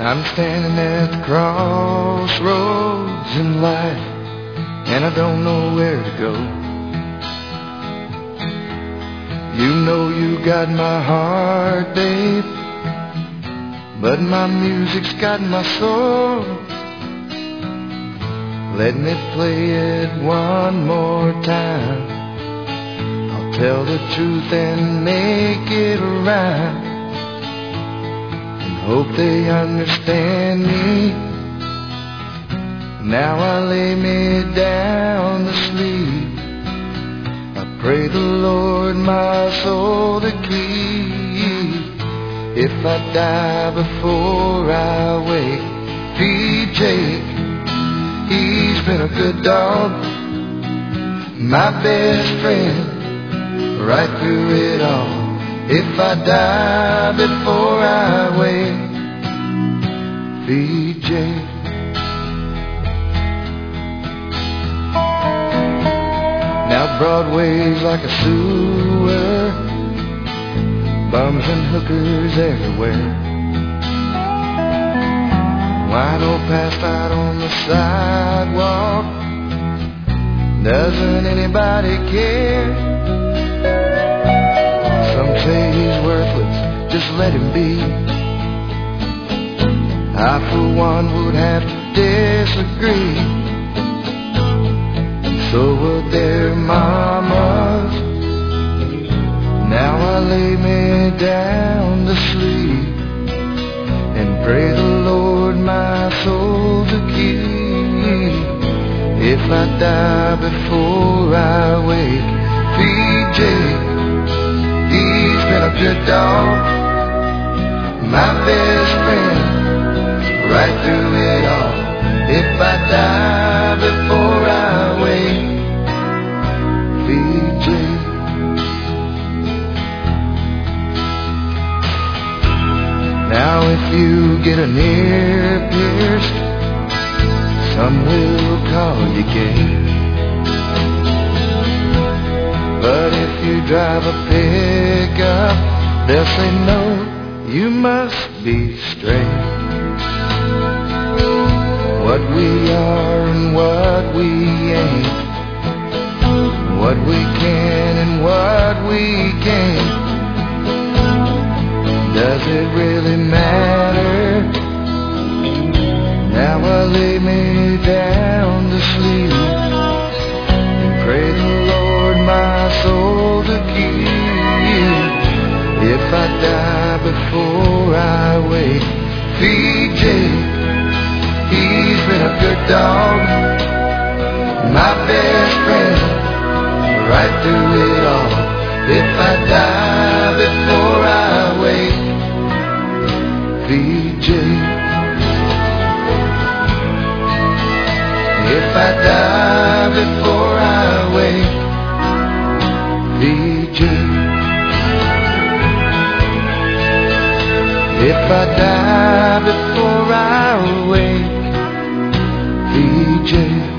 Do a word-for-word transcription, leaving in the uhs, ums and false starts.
I'm standing at the crossroads in life, and I don't know where to go. You know you got my heart, babe, but my music's got my soul. Let me play it one more time. I'll tell the truth and make it right, and hope they understand me. Now I lay me down to sleep. I pray the Lord my soul to keep. If I die before I wake, feed Jake. He's been a good dog, my best friend, right through it all. If I die before I wake, feed Jake. Now Broadway's like a sewer, bums and hookers everywhere. Wino passed out on the sidewalk. Doesn't anybody care? Some say he's worthless, just let him be. I for one would have to disagree, and so would their mamas. Now I lay me down to sleep and pray the Lord my soul to keep. If I die before I wake, feed Jake. He's been a good dog, my best friend, right through it all. If I die before I wake, feed Jake. Now if you get an ear pierced, some will call you gay. But if you drive a pickup, they'll say no, you must be straight. What we are and what we ain't, what we can and what we can't, does it really matter? Now I lay me down to sleep and pray the Lord my soul to keep. If I die before I wake, feed Jake. He's been a good dog, my best friend, right through it all. If I die before I wake, feed Jake. If I die before I wake, feed Jake. If I die before I wake, feed Jake.